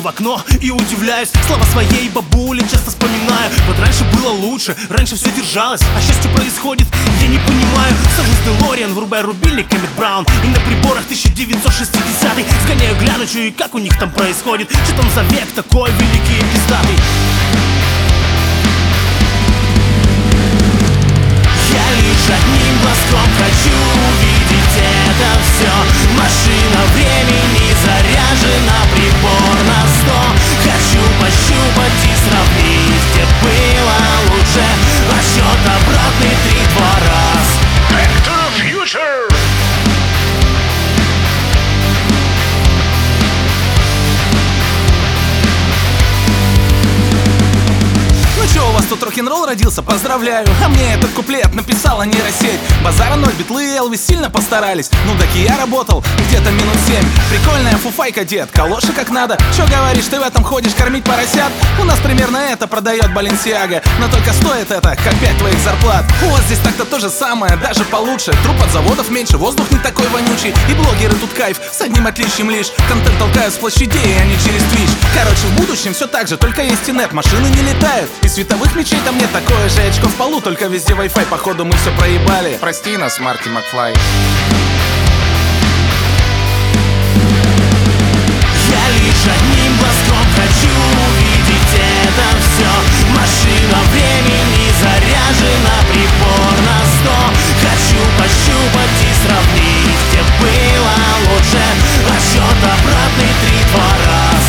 смотрю в окно и удивляюсь. Слова своей бабули часто вспоминаю. Вот раньше было лучше, раньше все держалось, а счастье происходит, я не понимаю. Сажусь в Делориан, врубаю рубильник Эммет Браун, и на приборах 1960-й сгоняю, гляну, чё и как у них там происходит. Что там за век такой великий и пиздатый? Я лишь одним глазком хочу увидеть это все. Машина времени заряжена, прибор на 100. Хочу пощупать и сравнить, где было лучше. Отсчет обратный 3-2 раз. Back to the future! Ну чё, у вас тут рок-н-ролл родился? Поздравляю! А мне этот куплет написала нейросеть. Базара 0, битлы и Элвис сильно постарались. Ну так и я работал где-то минут 7. Прикольная фуфайка, дед, калоши как надо. Чё говоришь, ты в этом ходишь кормить поросят? У нас примерно это продает Баленсиага. Но только стоит это, как 5 твоих зарплат. У вас здесь так-то то же самое, даже получше. Труп от заводов меньше, воздух не такой вонючий. И блогеры тут кайф, с одним отличием лишь. Контент толкают с площадей, а не через Twitch. Короче, в будущем все так же, только есть и нет. Машины не летают, и световых мечей там нет. Такое же очко в полу, только везде Wi-Fi. Походу мы все проебали. Прости нас, Марти Макфлай. Я лишь одним глазком хочу увидеть это все. Машина времени заряжена, прибор на 100. Хочу пощупать и сравнить, где было лучше. Отсчет обратный 3-2 раз.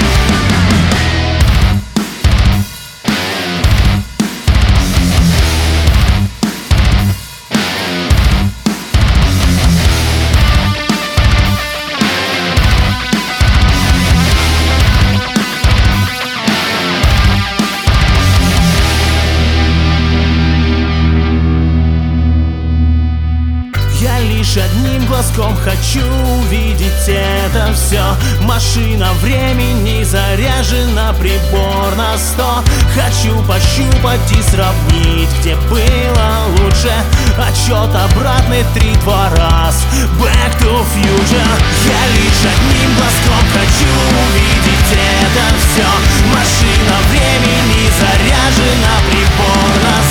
Я лишь одним глазком хочу увидеть это все. Машина времени заряжена, прибор на 100. Хочу пощупать и сравнить, где было лучше. Отсчет обратный 3-2 раз. Back to future. Я лишь одним глазком хочу увидеть это все. Машина времени заряжена, прибор на